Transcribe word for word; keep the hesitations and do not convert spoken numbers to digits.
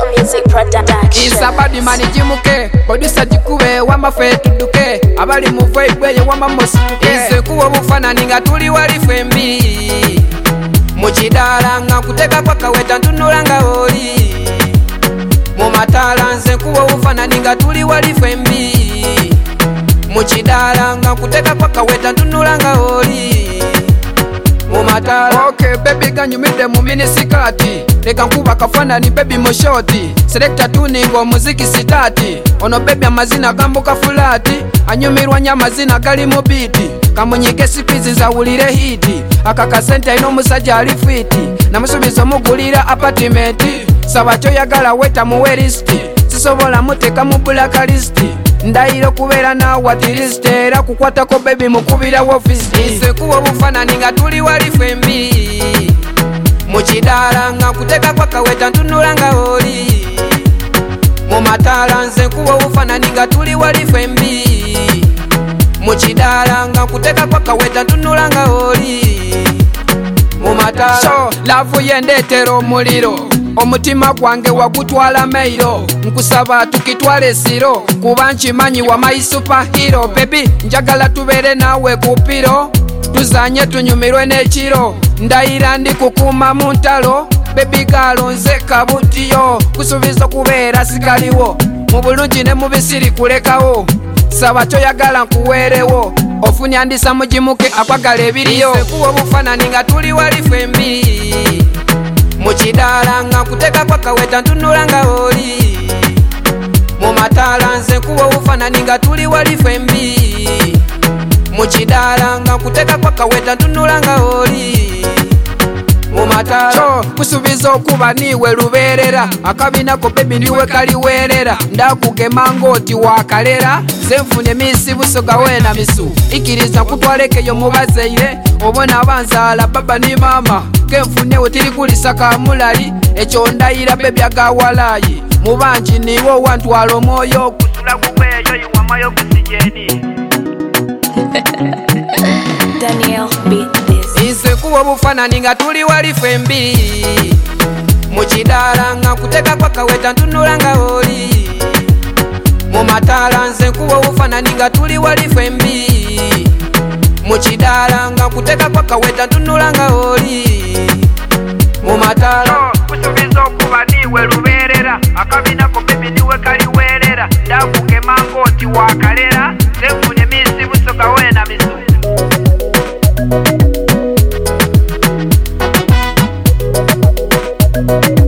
Music Production. Isa badi mani jimuke producer jikube wamba fe tuduke abali mu vibe ye wamba mosituke Ise kuwa bufanani nga tuli wali fembi Muchidala nga kuteka kwa kaweta ntunula nga oli Mu matala nze kuwa bufanani nga tuli wali fembi Muchidala nga kuteka kwa kaweta ntunula nga oli Mumatala Okay baby ganyumide mu minisikati Leka nkuba kafanani baby moshoti Selector tuning o muziki sitati Ono baby amazina gambuka fulati Anyumirwa nyamazina gali mu biti Kamunyike sipizi zawulire hiti Akaka sente ino musajja ali fiti Namusubizo mugulira apartment Sabacho yagala weta muwe listi Sisobola muteka mu blacklist Ndairo kubera na watilist Era kukwatako baby mukubira office Ise kuwa bufanani nga tuli wali fembi Muchidala nga kuteka kwa kaweta ntunula nga oli Mumatala nze kuwa bufanani nga tuli wali fembi Muchidala nga kuteka kwa kaweta ntunula nga oli Mumatala So, lavu yendetero omuliro Omutima gwange wagutwala mailo Nkusaba tukitwale siro Kuba nchimanyi wa my superhero Baby, njagala tubere nawe kupiro Tuzanye tunyumirwe n'ekiro Ndayira ndi kukuma mu ntalo Baby galo nze kabutiyo Kusubiza kubeera sikaliwo Mu bulungi ne mu bisiri kulekawo Saba toyagala nkuweerewo Ofuni andisa mujimuke akwagala ebiriyo Ise kuwa bufanani nga tuli wali fembi Muchidala nga kuteka kwa kaweta ntunula nga oli Mumatala nze kuwa bufanani nga tuli wali fembi Muchidala nga kuteka kwa kaweta ntunula nga oli Mumatala So, kusubiza okuba niwe luberera Akabinako baby niwe kaliwerera Ndakugema ngoti wakalera Zenfune misi busoga wena misu Ikiriza kutwalekeyo mubazeire Obona abanzala baba ni mama Kenfunewe tiri kulisaka mulali Echo ndayira baby agawalayi Mubanji niwo wantwala omwoyo Kusula kukweyo yuwa mayo kusijeni Daniel beat this. Ise kuwa bufanani nga tuli wali fembi Muchidala nga kuteka kwa kaweta ntunula nga oli Mumatala nze kuwa bufanani nga tuli wali fembi Muchidala nga kuteka kwa kaweta ntunula nga oli Mumatala Kusubiza okuba niwe luberera Akabinako baby niwe kaliwerera Ndakugema ngoti wakalera Zenfune misi busoga wena misu Thank you.